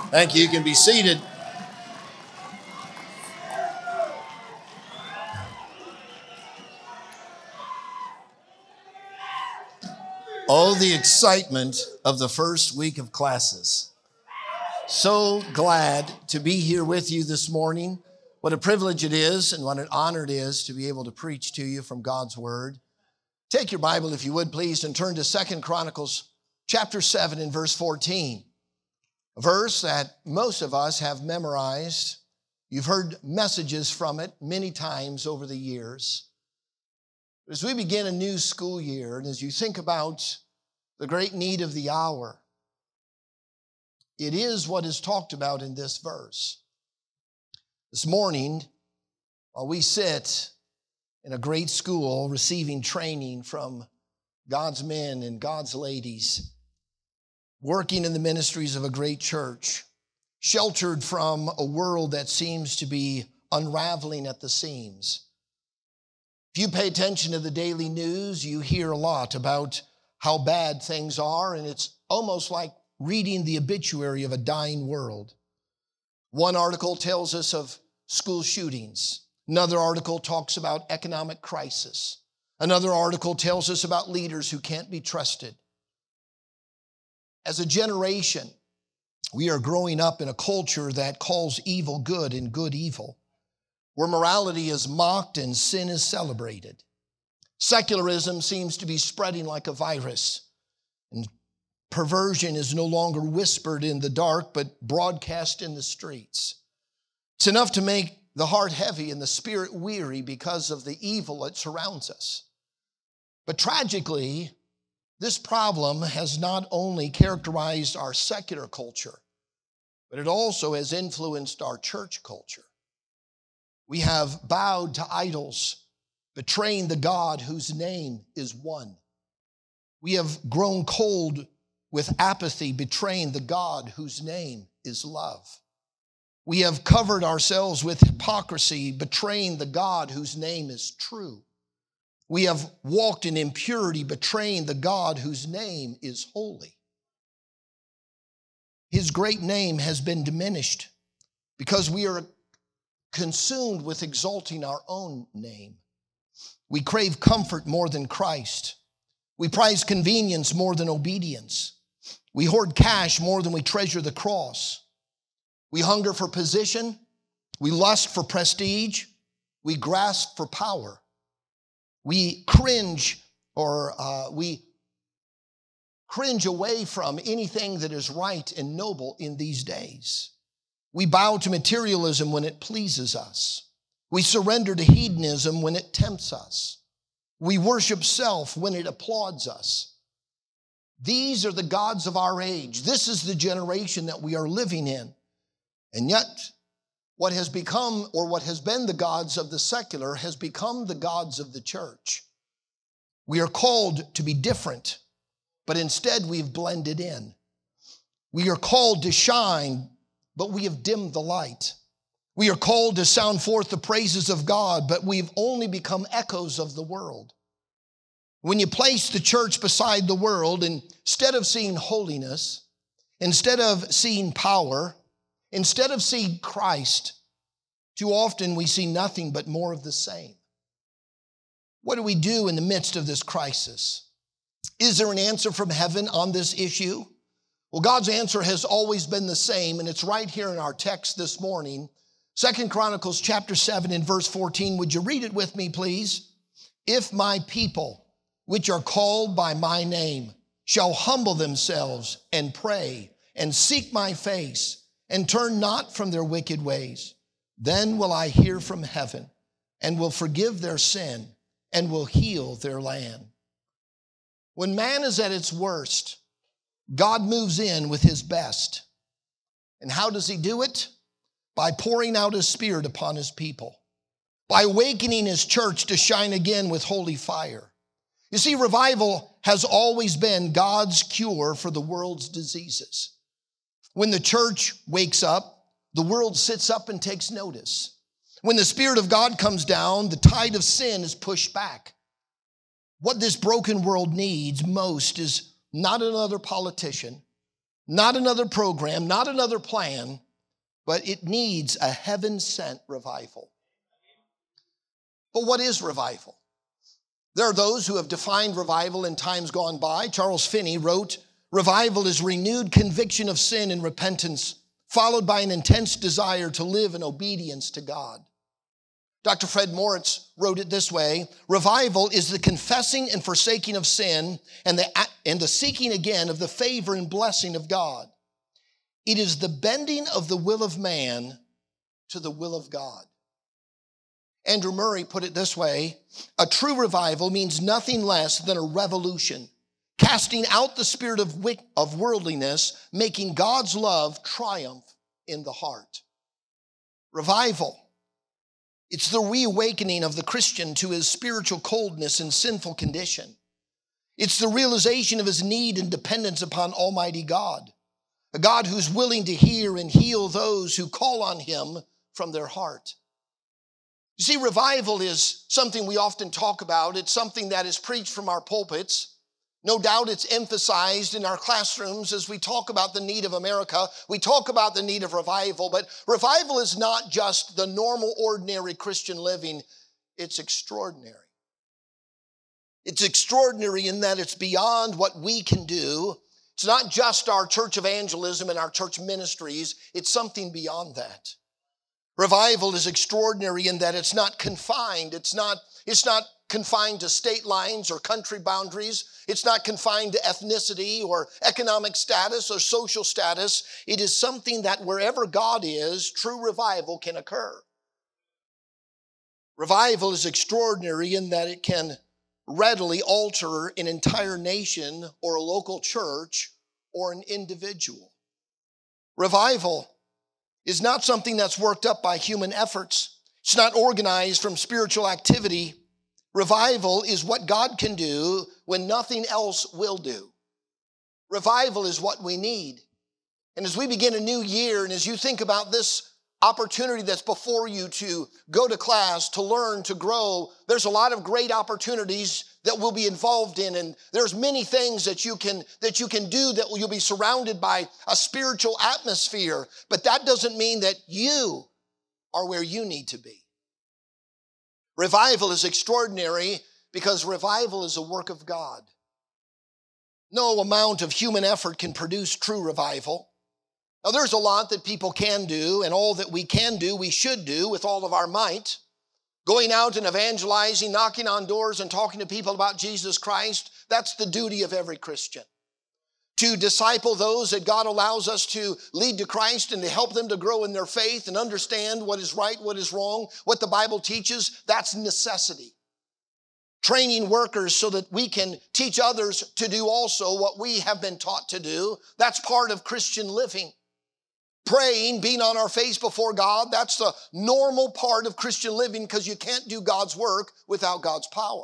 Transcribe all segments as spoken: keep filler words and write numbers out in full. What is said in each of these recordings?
Thank you. You can be seated. Oh, the excitement of the first week of classes. So glad to be here with you this morning. What a privilege it is and what an honor it is to be able to preach to you from God's Word. Take your Bible, if you would, please, and turn to Second Chronicles chapter seven and verse fourteen. A verse that most of us have memorized. You've heard messages from it many times over the years. As we begin a new school year, and as you think about the great need of the hour, it is what is talked about in this verse. This morning, while we sit in a great school receiving training from God's men and God's ladies, working in the ministries of a great church, sheltered from a world that seems to be unraveling at the seams. If you pay attention to the daily news, you hear a lot about how bad things are, and it's almost like reading the obituary of a dying world. One article tells us of school shootings. Another article talks about economic crisis. Another article tells us about leaders who can't be trusted. As a generation, we are growing up in a culture that calls evil good and good evil, where morality is mocked and sin is celebrated. Secularism seems to be spreading like a virus, and perversion is no longer whispered in the dark, but broadcast in the streets. It's enough to make the heart heavy and the spirit weary because of the evil that surrounds us. But tragically, this problem has not only characterized our secular culture, but it also has influenced our church culture. We have bowed to idols, betraying the God whose name is one. We have grown cold with apathy, betraying the God whose name is love. We have covered ourselves with hypocrisy, betraying the God whose name is true. We have walked in impurity, betraying the God whose name is holy. His great name has been diminished because we are consumed with exalting our own name. We crave comfort more than Christ. We prize convenience more than obedience. We hoard cash more than we treasure the cross. We hunger for position. We lust for prestige. We grasp for power. We cringe or uh, we cringe away from anything that is right and noble in these days. We bow to materialism when it pleases us. We surrender to hedonism when it tempts us. We worship self when it applauds us. These are the gods of our age. This is the generation that we are living in. And yet, what has become, or what has been the gods of the secular, has become the gods of the church. We are called to be different, but instead we've blended in. We are called to shine, but we have dimmed the light. We are called to sound forth the praises of God, but we've only become echoes of the world. When you place the church beside the world, instead of seeing holiness, instead of seeing power, instead of seeing Christ, too often we see nothing but more of the same. What do we do in the midst of this crisis? Is there an answer from heaven on this issue? Well, God's answer has always been the same, and it's right here in our text this morning. Second Chronicles chapter seven and verse fourteen. Would you read it with me, please? If my people, which are called by my name, shall humble themselves and pray and seek my face, and turn not from their wicked ways, then will I hear from heaven and will forgive their sin and will heal their land. When man is at its worst, God moves in with his best. And how does he do it? By pouring out his Spirit upon his people, by awakening his church to shine again with holy fire. You see, revival has always been God's cure for the world's diseases. When the church wakes up, the world sits up and takes notice. When the Spirit of God comes down, the tide of sin is pushed back. What this broken world needs most is not another politician, not another program, not another plan, but it needs a heaven-sent revival. But what is revival? There are those who have defined revival in times gone by. Charles Finney wrote, "Revival is renewed conviction of sin and repentance, followed by an intense desire to live in obedience to God." Doctor Fred Moritz wrote it this way: "Revival is the confessing and forsaking of sin and the, and the seeking again of the favor and blessing of God. It is the bending of the will of man to the will of God." Andrew Murray put it this way: "A true revival means nothing less than a revolution, casting out the spirit of, wick, of worldliness, making God's love triumph in the heart." Revival. It's the reawakening of the Christian to his spiritual coldness and sinful condition. It's the realization of his need and dependence upon Almighty God, a God who's willing to hear and heal those who call on him from their heart. You see, revival is something we often talk about. It's something that is preached from our pulpits. No doubt it's emphasized in our classrooms as we talk about the need of America. We talk about the need of revival, but revival is not just the normal, ordinary Christian living. It's extraordinary. It's extraordinary in that it's beyond what we can do. It's not just our church evangelism and our church ministries. It's something beyond that. Revival is extraordinary in that it's not confined. It's not, it's not confined to state lines or country boundaries. It's not confined to ethnicity or economic status or social status. It is something that wherever God is, true revival can occur. Revival is extraordinary in that it can readily alter an entire nation or a local church or an individual. Revival is not something that's worked up by human efforts. It's not organized from spiritual activity. Revival is what God can do when nothing else will do. Revival is what we need. And as we begin a new year, and as you think about this opportunity that's before you to go to class, to learn, to grow, there's a lot of great opportunities that we'll be involved in, and there's many things that you can that you can do that you'll be surrounded by a spiritual atmosphere, but that doesn't mean that you are where you need to be. Revival is extraordinary because revival is a work of God. No amount of human effort can produce true revival. Now, there's a lot that people can do, and all that we can do, we should do with all of our might. Going out and evangelizing, knocking on doors and talking to people about Jesus Christ, that's the duty of every Christian. To disciple those that God allows us to lead to Christ and to help them to grow in their faith and understand what is right, what is wrong, what the Bible teaches, that's necessity. Training workers so that we can teach others to do also what we have been taught to do, that's part of Christian living. Praying, being on our face before God, that's the normal part of Christian living because you can't do God's work without God's power.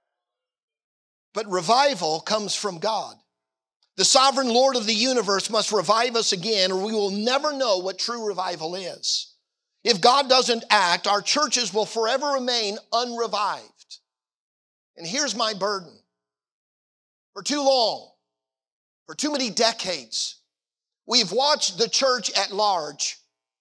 But revival comes from God. The sovereign Lord of the universe must revive us again, or we will never know what true revival is. If God doesn't act, our churches will forever remain unrevived. And here's my burden. For too long, for too many decades, we've watched the church at large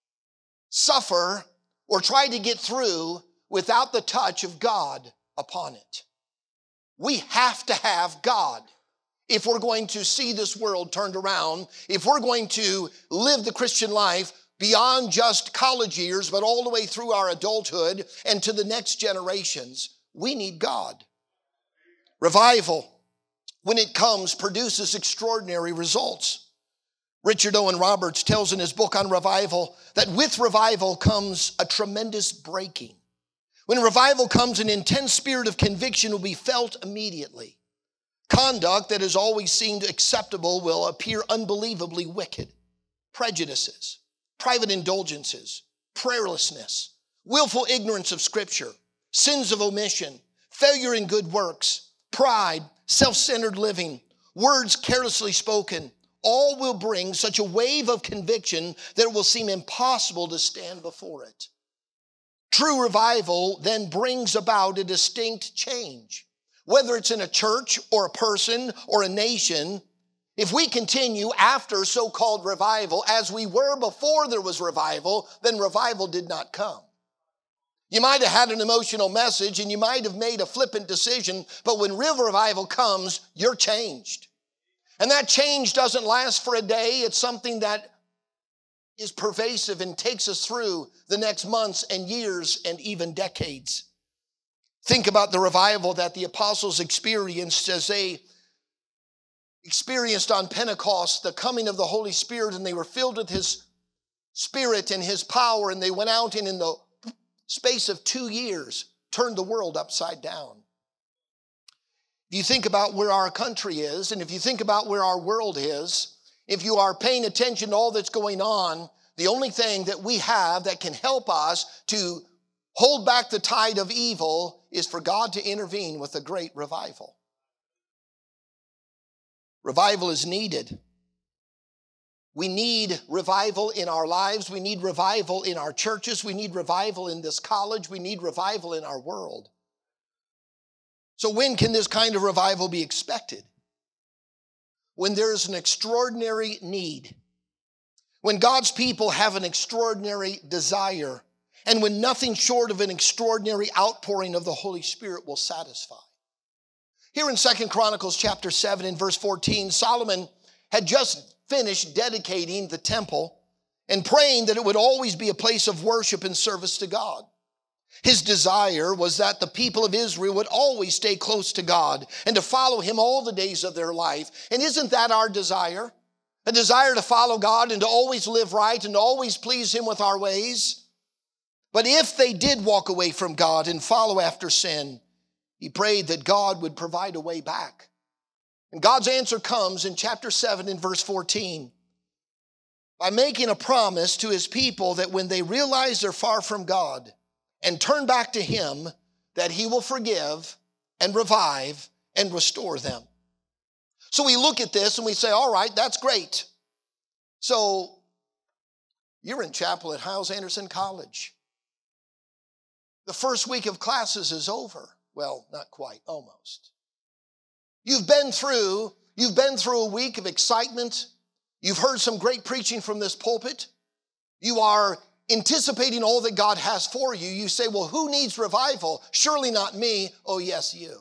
suffer or try to get through without the touch of God upon it. We have to have God if we're going to see this world turned around, if we're going to live the Christian life beyond just college years, but all the way through our adulthood and to the next generations. We need God. Revival, when it comes, produces extraordinary results. Richard Owen Roberts tells in his book on revival that with revival comes a tremendous breaking. When revival comes, an intense spirit of conviction will be felt immediately. Conduct that has always seemed acceptable will appear unbelievably wicked. Prejudices, private indulgences, prayerlessness, willful ignorance of Scripture, sins of omission, failure in good works, pride, self-centered living, words carelessly spoken, all will bring such a wave of conviction that it will seem impossible to stand before it. True revival then brings about a distinct change. Whether it's in a church or a person or a nation, If we continue after so-called revival as we were before there was revival, then revival did not come. You might have had an emotional message and you might have made a flippant decision, but when real revival comes, you're changed. And that change doesn't last for a day. It's something that is pervasive and takes us through the next months and years and even decades. Think about the revival that the apostles experienced as they experienced on Pentecost the coming of the Holy Spirit, and they were filled with His Spirit and His power, and they went out and in the space of two years turned the world upside down. If you think about where our country is, and if you think about where our world is, if you are paying attention to all that's going on, the only thing that we have that can help us to hold back the tide of evil is for God to intervene with a great revival. Revival is needed. We need revival in our lives. We need revival in our churches. We need revival in this college. We need revival in our world. So when can this kind of revival be expected? When there's an extraordinary need. When God's people have an extraordinary desire. And when nothing short of an extraordinary outpouring of the Holy Spirit will satisfy. Here in Second Chronicles chapter seven and verse fourteen, Solomon had just finished dedicating the temple and praying that it would always be a place of worship and service to God. His desire was that the people of Israel would always stay close to God and to follow Him all the days of their life. And isn't that our desire? A desire to follow God and to always live right and to always please Him with our ways? But if they did walk away from God and follow after sin, he prayed that God would provide a way back. And God's answer comes in chapter seven and verse fourteen by making a promise to His people that when they realize they're far from God and turn back to Him, that He will forgive and revive and restore them. So we look at this and we say, all right, that's great. So you're in chapel at Hyles-Anderson College. The first week of classes is over. Well, not quite, almost. You've been through, you've been through a week of excitement. You've heard some great preaching from this pulpit. You are anticipating all that God has for you. You say, well, who needs revival? Surely not me. Oh, yes, you.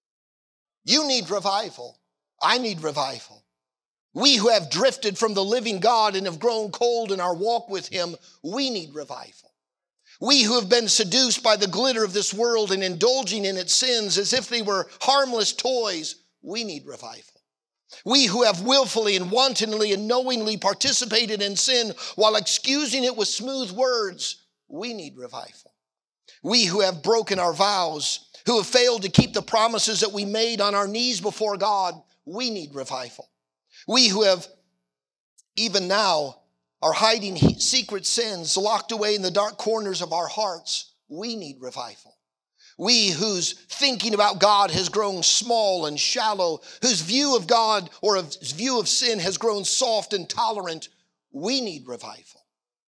You need revival. I need revival. We who have drifted from the living God and have grown cold in our walk with Him, we need revival. We who have been seduced by the glitter of this world and indulging in its sins as if they were harmless toys, we need revival. We who have willfully and wantonly and knowingly participated in sin while excusing it with smooth words, we need revival. We who have broken our vows, who have failed to keep the promises that we made on our knees before God, we need revival. We who have even now are hiding secret sins locked away in the dark corners of our hearts, we need revival. We whose thinking about God has grown small and shallow, whose view of God or whose view of sin has grown soft and tolerant, we need revival.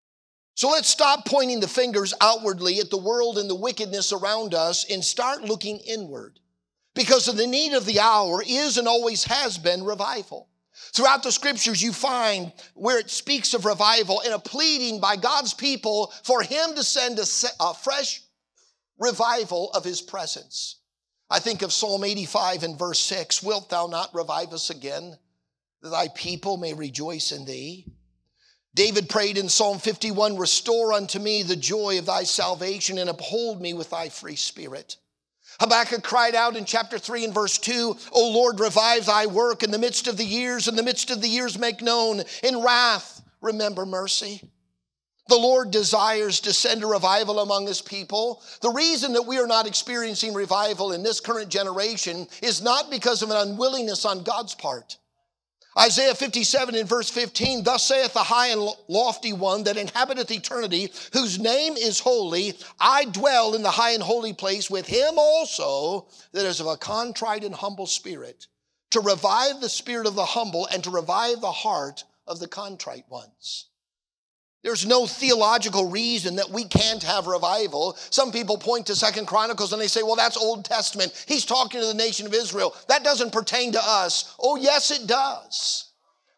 So let's stop pointing the fingers outwardly at the world and the wickedness around us and start looking inward. Because of the need of the hour is and always has been revival. Throughout the scriptures, you find where it speaks of revival and a pleading by God's people for Him to send a, a fresh revival of His presence. I think of Psalm eighty-five and verse six, wilt thou not revive us again, that thy people may rejoice in thee? David prayed in Psalm fifty-one, restore unto me the joy of thy salvation and uphold me with thy free spirit. Habakkuk cried out in chapter three and verse two, O Lord, revive thy work in the midst of the years, in the midst of the years make known. In wrath, remember mercy. The Lord desires to send a revival among His people. The reason that we are not experiencing revival in this current generation is not because of an unwillingness on God's part. Isaiah fifty-seven in verse fifteen, thus saith the high and lofty one that inhabiteth eternity, whose name is holy. I dwell in the high and holy place with him also that is of a contrite and humble spirit, to revive the spirit of the humble and to revive the heart of the contrite ones. There's no theological reason that we can't have revival. Some people point to Second Chronicles and they say, well, that's Old Testament. He's talking to the nation of Israel. That doesn't pertain to us. Oh, yes, it does.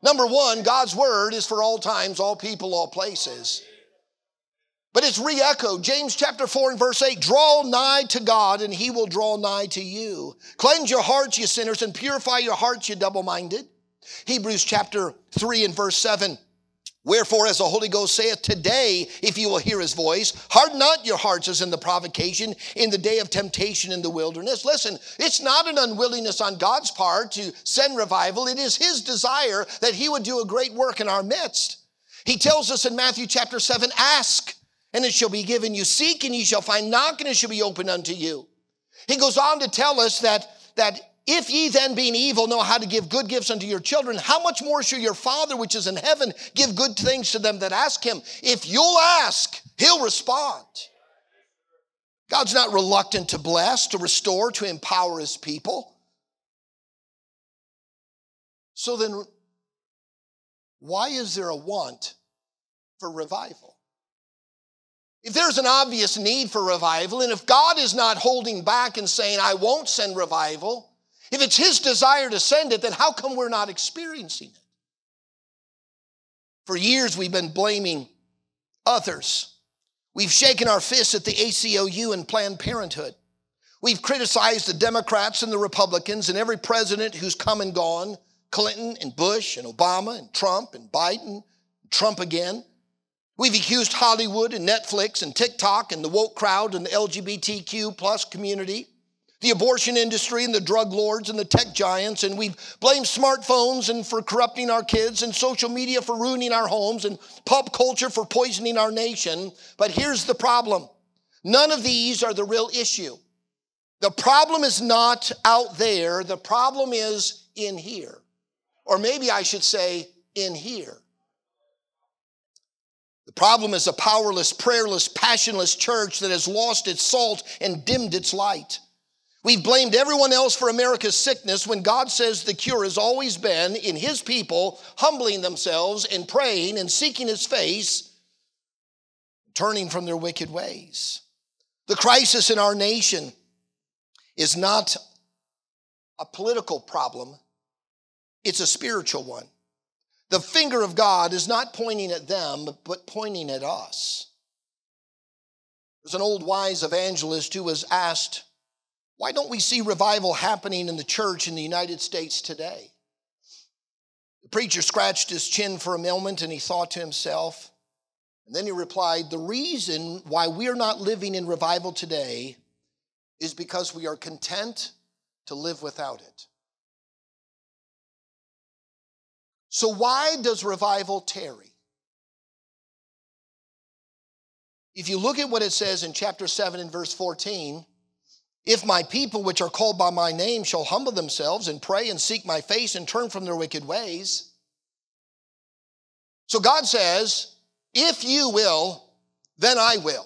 Number one, God's word is for all times, all people, all places. But it's re-echoed. James chapter four and verse eight, draw nigh to God and he will draw nigh to you. Cleanse your hearts, you sinners, and purify your hearts, you double-minded. Hebrews chapter three and verse seven, wherefore as the Holy Ghost saith, today if you will hear his voice, harden not your hearts as in the provocation, in the day of temptation in the wilderness. Listen, it's not an unwillingness on God's part to send revival. It is his desire that he would do a great work in our midst. He tells us in Matthew chapter seven, ask, and it shall be given you. Seek, and ye shall find. Knock, and it shall be opened unto you. He goes on to tell us that, that if ye then being evil know how to give good gifts unto your children, how much more shall your Father which is in heaven give good things to them that ask him? If you'll ask, he'll respond. God's not reluctant to bless, to restore, to empower his people. So then, why is there a want for revival? If there's an obvious need for revival, and if God is not holding back and saying, I won't send revival, if it's his desire to send it, then how come we're not experiencing it? For years, we've been blaming others. We've shaken our fists at the A C L U and Planned Parenthood. We've criticized the Democrats and the Republicans and every president who's come and gone, Clinton and Bush and Obama and Trump and Biden, Trump again. We've accused Hollywood and Netflix and TikTok and the woke crowd and the L G B T Q plus community, the abortion industry and the drug lords and the tech giants, and we've blamed smartphones and for corrupting our kids and social media for ruining our homes and pop culture for poisoning our nation. But here's the problem. None of these are the real issue. The problem is not out there. The problem is in here. Or maybe I should say in here. The problem is a powerless, prayerless, passionless church that has lost its salt and dimmed its light. We've blamed everyone else for America's sickness when God says the cure has always been in his people humbling themselves and praying and seeking his face, turning from their wicked ways. The crisis in our nation is not a political problem, it's a spiritual one. The finger of God is not pointing at them, but pointing at us. There's an old wise evangelist who was asked, why don't we see revival happening in the church in the United States today? The preacher scratched his chin for a moment and he thought to himself, and then he replied, the reason why we're not living in revival today is because we are content to live without it. So why does revival tarry? If you look at what it says in chapter seven and verse fourteen, if my people which are called by my name shall humble themselves and pray and seek my face and turn from their wicked ways. So God says, if you will, then I will.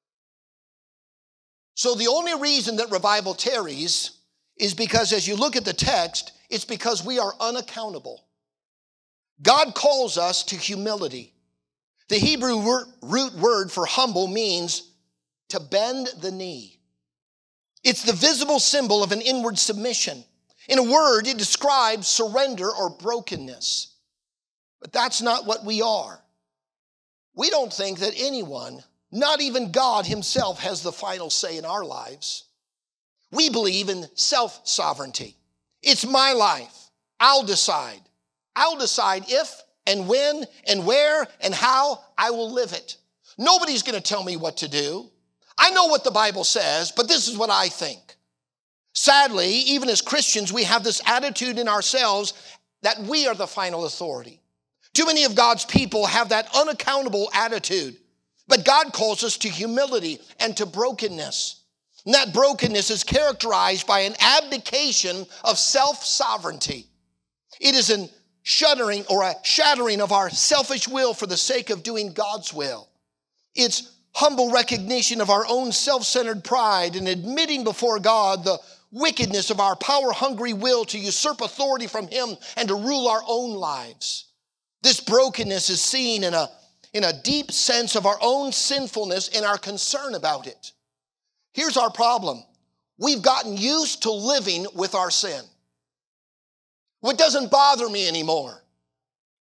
So the only reason that revival tarries is because as you look at the text, it's because we are unaccountable. God calls us to humility. The Hebrew root word for humble means to bend the knee. It's the visible symbol of an inward submission. In a word, it describes surrender or brokenness. But that's not what we are. We don't think that anyone, not even God himself, has the final say in our lives. We believe in self-sovereignty. It's my life. I'll decide. I'll decide if and when and where and how I will live it. Nobody's going to tell me what to do. I know what the Bible says, but this is what I think. Sadly, even as Christians, we have this attitude in ourselves that we are the final authority. Too many of God's people have that unaccountable attitude. But God calls us to humility and to brokenness. And that brokenness is characterized by an abdication of self-sovereignty. It is an shuddering or a shattering of our selfish will for the sake of doing God's will. It's humble recognition of our own self-centered pride and admitting before God the wickedness of our power-hungry will to usurp authority from him and to rule our own lives. This brokenness is seen in a, in a deep sense of our own sinfulness and our concern about it. Here's our problem. We've gotten used to living with our sin. It doesn't bother me anymore.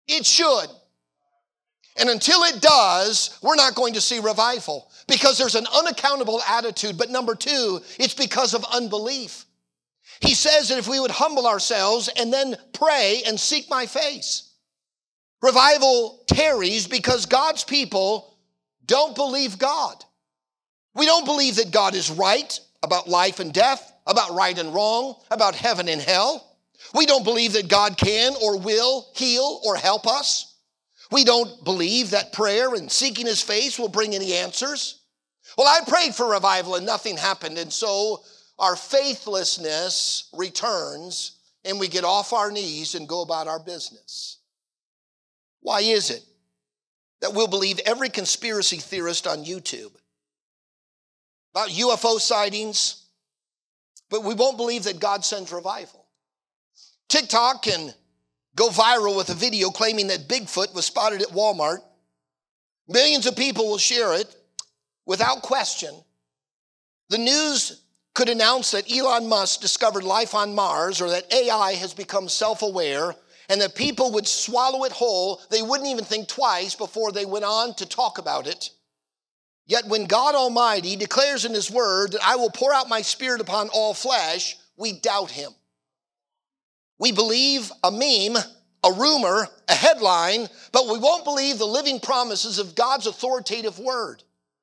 It should. And until it does, we're not going to see revival because there's an unaccountable attitude. But number two, it's because of unbelief. He says that if we would humble ourselves and then pray and seek my face, revival tarries because God's people don't believe God. We don't believe that God is right about life and death, about right and wrong, about heaven and hell. We don't believe that God can or will heal or help us. We don't believe that prayer and seeking his face will bring any answers. Well, I prayed for revival and nothing happened, and so our faithlessness returns and we get off our knees and go about our business. Why is it that we'll believe every conspiracy theorist on YouTube about U F O sightings, but we won't believe that God sends revival? TikTok can go viral with a video claiming that Bigfoot was spotted at Walmart. Millions of people will share it without question. The news could announce that Elon Musk discovered life on Mars, or that A I has become self-aware, and that people would swallow it whole. They wouldn't even think twice before they went on to talk about it. Yet when God Almighty declares in his word that I will pour out my spirit upon all flesh, we doubt him. We believe a meme, a rumor, a headline, but we won't believe the living promises of God's authoritative word.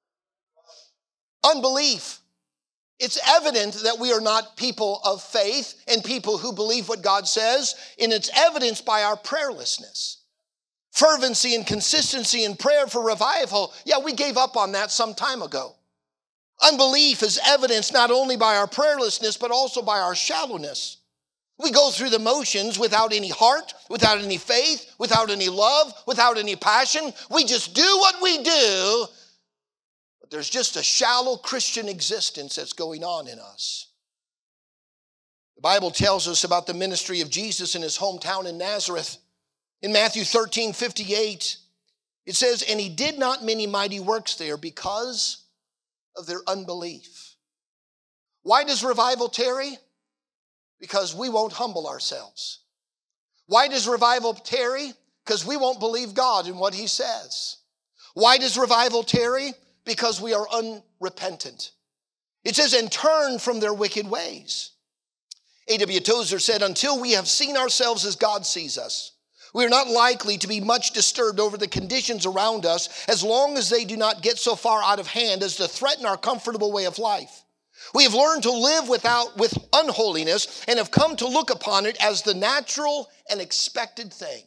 Unbelief. It's evident that we are not people of faith and people who believe what God says, and it's evidenced by our prayerlessness. Fervency and consistency in prayer for revival, yeah, we gave up on that some time ago. Unbelief is evidenced not only by our prayerlessness, but also by our shallowness. We go through the motions without any heart, without any faith, without any love, without any passion. We just do what we do. But there's just a shallow Christian existence that's going on in us. The Bible tells us about the ministry of Jesus in his hometown in Nazareth. In Matthew thirteen fifty-eight, it says, and he did not many mighty works there because of their unbelief. Why does revival tarry? Because we won't humble ourselves. Why does revival tarry? Because we won't believe God in what he says. Why does revival tarry? Because we are unrepentant. It says, and turn from their wicked ways. A W Tozer said, until we have seen ourselves as God sees us, we are not likely to be much disturbed over the conditions around us as long as they do not get so far out of hand as to threaten our comfortable way of life. We have learned to live without, with unholiness and have come to look upon it as the natural and expected thing.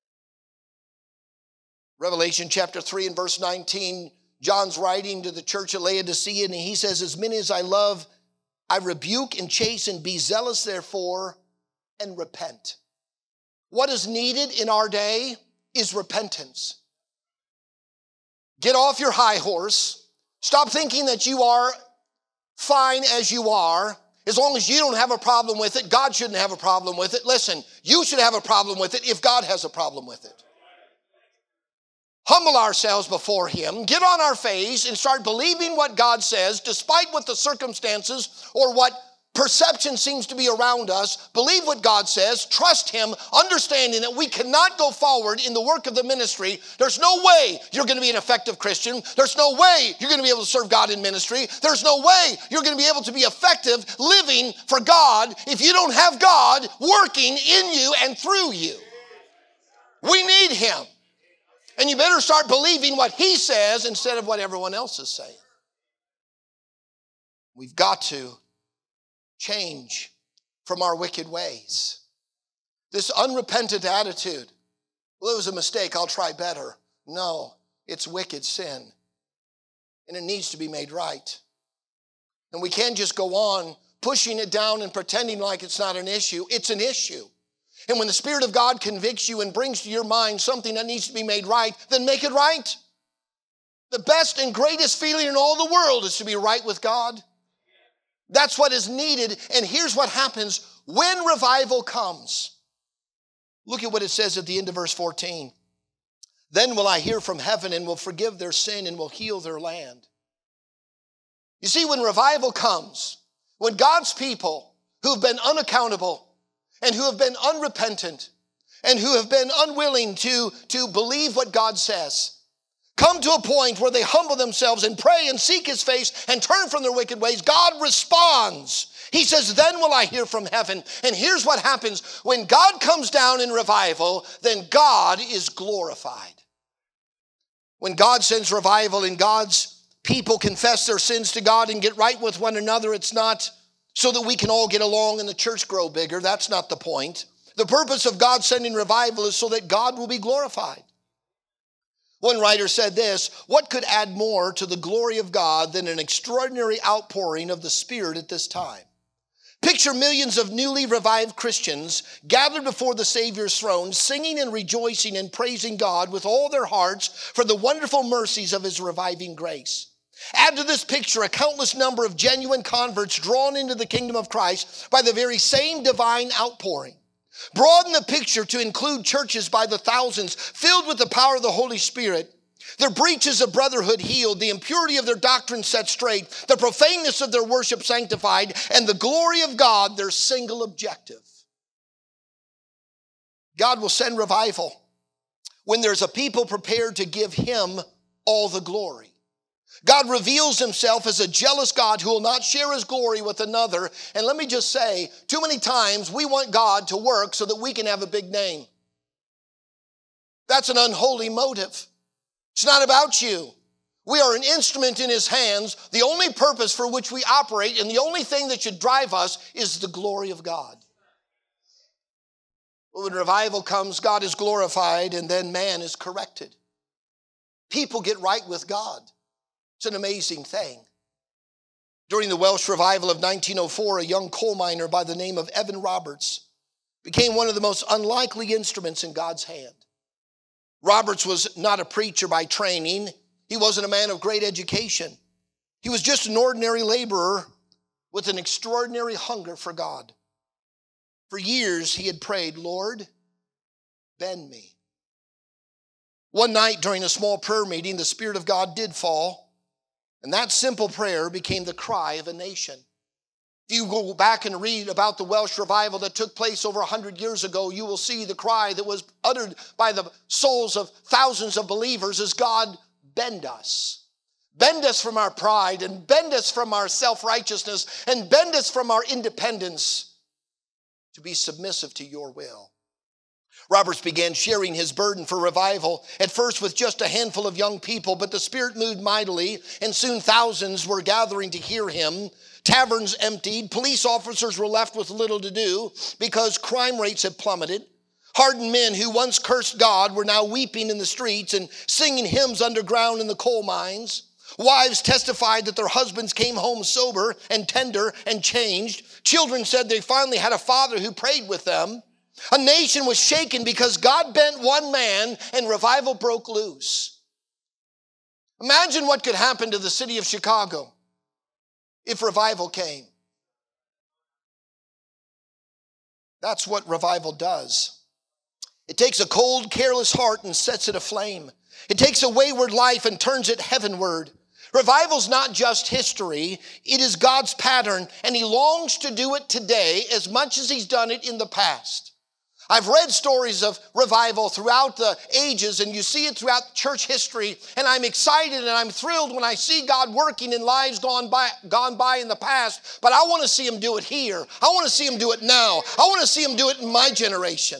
Revelation chapter three and verse nineteen, John's writing to the church at Laodicea, and he says, as many as I love, I rebuke and chasten, be zealous therefore, and repent. What is needed in our day is repentance. Get off your high horse. Stop thinking that you are fine as you are. As long as you don't have a problem with it, God shouldn't have a problem with it. Listen, you should have a problem with it if God has a problem with it. Humble ourselves before him, get on our face and start believing what God says, despite what the circumstances or what perception seems to be around us. Believe what God says, trust him, understanding that we cannot go forward in the work of the ministry. There's no way you're going to be an effective Christian. There's no way you're going to be able to serve God in ministry. There's no way you're going to be able to be effective living for God if you don't have God working in you and through you. We need him. And you better start believing what he says instead of what everyone else is saying. We've got to change from our wicked ways. This unrepentant attitude, well, it was a mistake, I'll try better. No, it's wicked sin. And it needs to be made right. And we can't just go on pushing it down and pretending like it's not an issue. It's an issue. And when the Spirit of God convicts you and brings to your mind something that needs to be made right, then make it right. The best and greatest feeling in all the world is to be right with God. That's what is needed. And here's what happens when revival comes. Look at what it says at the end of verse fourteen. Then will I hear from heaven and will forgive their sin and will heal their land. You see, when revival comes, when God's people who've been unaccountable and who have been unrepentant and who have been unwilling to, to believe what God says come to a point where they humble themselves and pray and seek his face and turn from their wicked ways, God responds. He says, then will I hear from heaven. And here's what happens. When God comes down in revival, then God is glorified. When God sends revival and God's people confess their sins to God and get right with one another, it's not so that we can all get along and the church grow bigger. That's not the point. The purpose of God sending revival is so that God will be glorified. One writer said this, what could add more to the glory of God than an extraordinary outpouring of the Spirit at this time? Picture millions of newly revived Christians gathered before the Savior's throne, singing and rejoicing and praising God with all their hearts for the wonderful mercies of his reviving grace. Add to this picture a countless number of genuine converts drawn into the kingdom of Christ by the very same divine outpouring. Broaden the picture to include churches by the thousands filled with the power of the Holy Spirit. Their breaches of brotherhood healed, the impurity of their doctrine set straight, the profaneness of their worship sanctified, and the glory of God their single objective. God will send revival when there's a people prepared to give him all the glory. God reveals himself as a jealous God who will not share his glory with another. And let me just say, too many times we want God to work so that we can have a big name. That's an unholy motive. It's not about you. We are an instrument in his hands. The only purpose for which we operate and the only thing that should drive us is the glory of God. When revival comes, God is glorified and then man is corrected. People get right with God. It's an amazing thing. During the Welsh revival of nineteen oh four, a young coal miner by the name of Evan Roberts became one of the most unlikely instruments in God's hand. Roberts was not a preacher by training. He wasn't a man of great education. He was just an ordinary laborer with an extraordinary hunger for God. For years he had prayed, Lord, bend me. One night during a small prayer meeting, the Spirit of God did fall. And that simple prayer became the cry of a nation. If you go back and read about the Welsh revival that took place over one hundred years ago, you will see the cry that was uttered by the souls of thousands of believers as God, bend us. Bend us from our pride and bend us from our self-righteousness and bend us from our independence to be submissive to your will. Roberts began sharing his burden for revival, at first with just a handful of young people, but the Spirit moved mightily, and soon thousands were gathering to hear him. Taverns emptied, police officers were left with little to do because crime rates had plummeted. Hardened men who once cursed God were now weeping in the streets and singing hymns underground in the coal mines. Wives testified that their husbands came home sober and tender and changed. Children said they finally had a father who prayed with them. A nation was shaken because God bent one man and revival broke loose. Imagine what could happen to the city of Chicago if revival came. That's what revival does. It takes a cold, careless heart and sets it aflame. It takes a wayward life and turns it heavenward. Revival's not just history, it is God's pattern, and he longs to do it today as much as he's done it in the past. I've read stories of revival throughout the ages, and you see it throughout church history, and I'm excited and I'm thrilled when I see God working in lives gone by, gone by in the past, but I want to see him do it here. I want to see him do it now. I want to see him do it in my generation.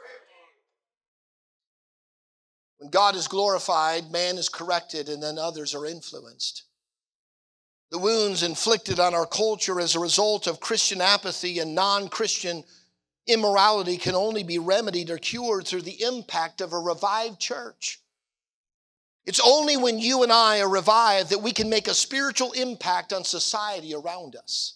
When God is glorified, man is corrected, and then others are influenced. The wounds inflicted on our culture as a result of Christian apathy and non-Christian immorality can only be remedied or cured through the impact of a revived church. It's only when you and I are revived that we can make a spiritual impact on society around us.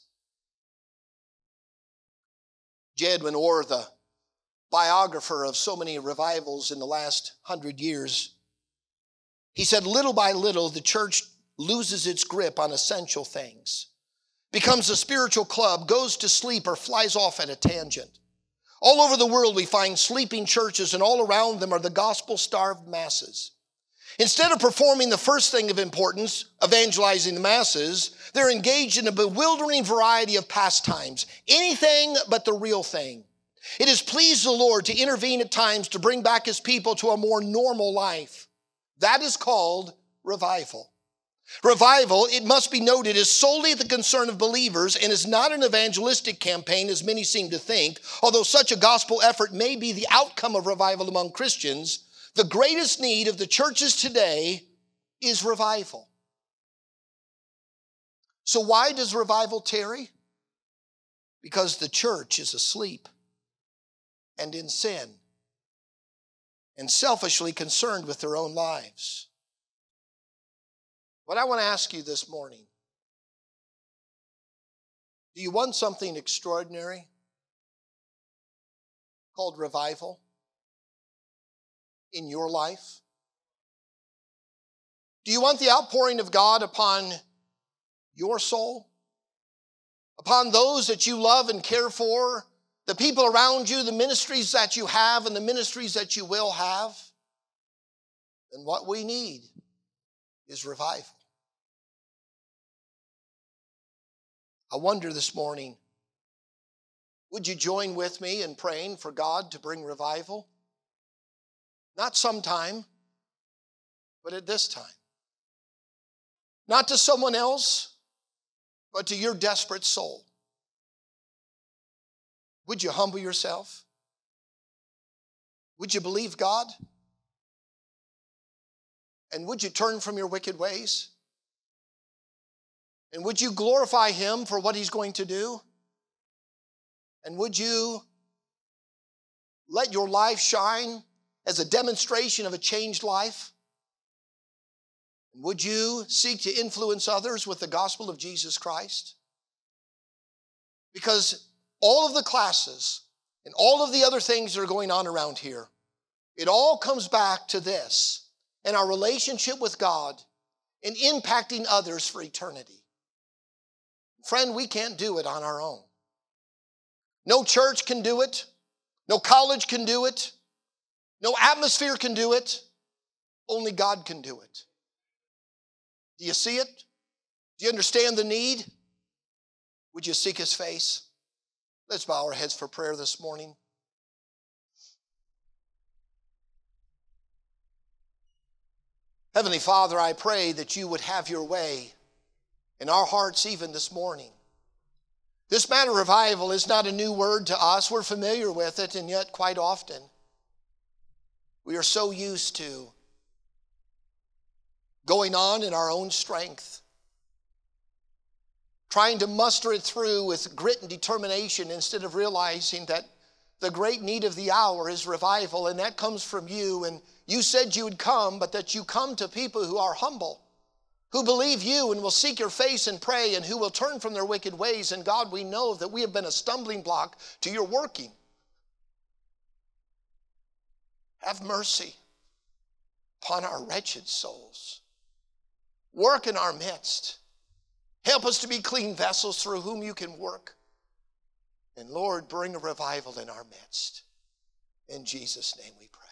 J. Edwin Orr, the biographer of so many revivals in the last hundred years, he said, little by little, the church loses its grip on essential things, becomes a spiritual club, goes to sleep, or flies off at a tangent. All over the world, we find sleeping churches, and all around them are the gospel-starved masses. Instead of performing the first thing of importance, evangelizing the masses, they're engaged in a bewildering variety of pastimes, anything but the real thing. It has pleased the Lord to intervene at times to bring back his people to a more normal life. That is called revival. Revival, it must be noted, is solely the concern of believers and is not an evangelistic campaign as many seem to think. Although such a gospel effort may be the outcome of revival among Christians, the greatest need of the churches today is revival. So why does revival tarry? Because the church is asleep and in sin and selfishly concerned with their own lives. What I want to ask you this morning, do you want something extraordinary called revival in your life? Do you want the outpouring of God upon your soul? Upon those that you love and care for, the people around you, the ministries that you have and the ministries that you will have? Then what we need is revival. I wonder this morning, would you join with me in praying for God to bring revival? Not sometime, but at this time. Not to someone else, but to your desperate soul. Would you humble yourself? Would you believe God? And would you turn from your wicked ways? And would you glorify him for what he's going to do? And would you let your life shine as a demonstration of a changed life? And would you seek to influence others with the gospel of Jesus Christ? Because all of the classes and all of the other things that are going on around here, it all comes back to this, and our relationship with God and impacting others for eternity. Friend, we can't do it on our own. No church can do it. No college can do it. No atmosphere can do it. Only God can do it. Do you see it? Do you understand the need? Would you seek his face? Let's bow our heads for prayer this morning. Heavenly Father, I pray that you would have your way in our hearts even this morning. This matter of revival is not a new word to us. We're familiar with it, and yet quite often we are so used to going on in our own strength, trying to muster it through with grit and determination instead of realizing that the great need of the hour is revival, and that comes from you. And you said you would come, but that you come to people who are humble, who believe you and will seek your face and pray, and who will turn from their wicked ways. And God, we know that we have been a stumbling block to your working. Have mercy upon our wretched souls. Work in our midst. Help us to be clean vessels through whom you can work. And Lord, bring a revival in our midst. In Jesus' name we pray.